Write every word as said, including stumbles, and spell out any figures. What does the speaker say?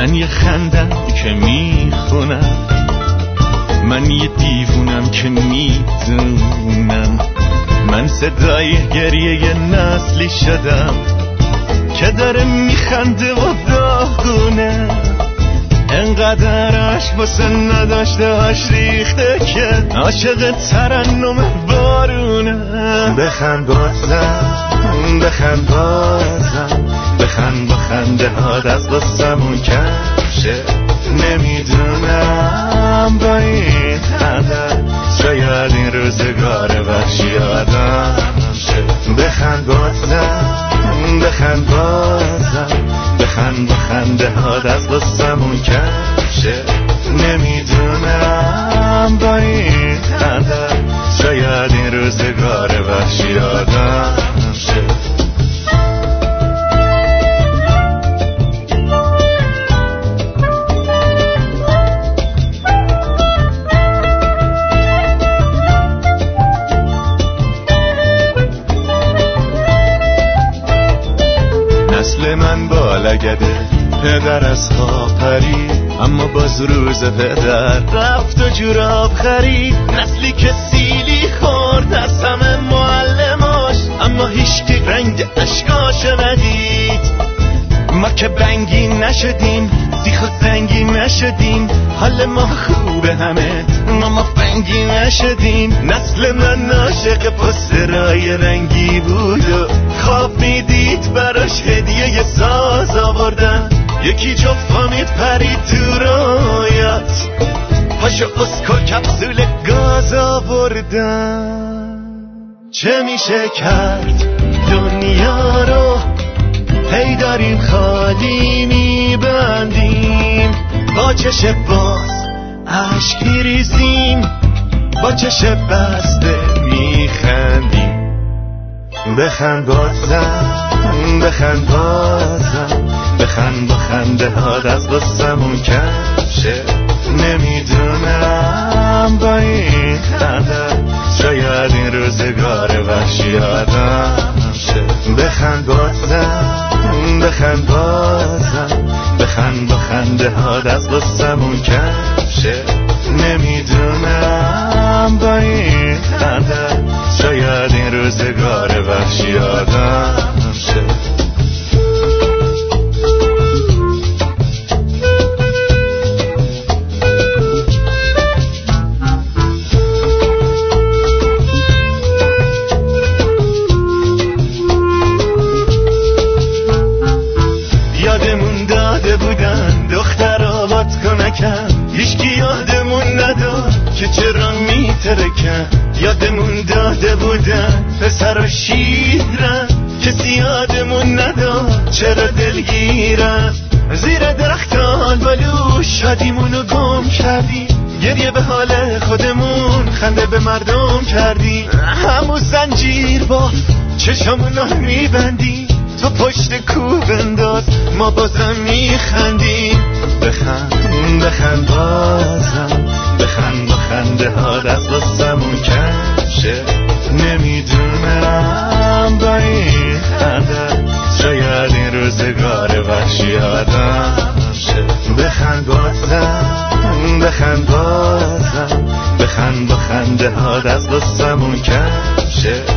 من یه خندم که میخونم، من یه دیوونم که میدونم، من صدای گریه یه نسلی شدم که داره میخنده و داغونه، انقدر عشق واسه نداشته هاش ریخته که عاشق ترنم بارونه. بخند بازم بخند بازم بخند با خنده هات از قصمون کشه، نمیدونم با این خنده شاید این روزگار وحشی آدم شه. بخند بازم بخند بازم بخند با خنده هات از قصمون کشه، نمیدونم با این خنده شاید این روزگار وحشی آدم شه. نسل من بالگده پدر از خواب پرید، اما باز روز پدر رفت و جوراب خرید. نسلی که سیلی خورد از همه معلماش، اما هیچکی رنگ اشکاش ندید. ما که بنگی نشدیم سیخ و زنگی نشدیم، حال ما خوبه همه ما ما فنگی نشدیم. نسل من عاشق پسترهای رنگی بود و خواب میدید براش هدیه یه ساز آوردن، یکی جفا میپرید تو رویات پاشو اسکو کپسول گاز آوردن. چه میشه کرد دنیا رو هی داریم خالی میبندیم، با چش باز عشق میریزیم، با چش بسته میخندیم. بخند بازم بخند بازم بخند با خنده هات از قصمون کشه، نمیدونم با این خنده شاید این روزگار وحشی آدم شه. بخند بازم بخند بازم بخند با خنده هات از قصمون کشه، نمیدونم با این خنده شاید این روزگار وحشی آدم شه. یادمون داده بودن دختر آباد کنکن، هیچکی یادمون نداد که چرا میترکن. یادمون داده بودن پسر و شیرن، کسی یادمون نداد چرا دلگیرن. زیر درختان بالو شادیمونو گم کردیم، گریه به حال خودمون خنده به مردم کردیم. همون زنجیر با چشمونو میبندیم، تو پشت کوب انداز ما بازم میخندیم. بخند بخند بازم بخند با خنده هات از قصمون کشه، نمیدونم با این خنده شاید این روزگار وحشی آدم شه. بخند بازم بخند بازم بخند با خنده هات از قصمون کشه،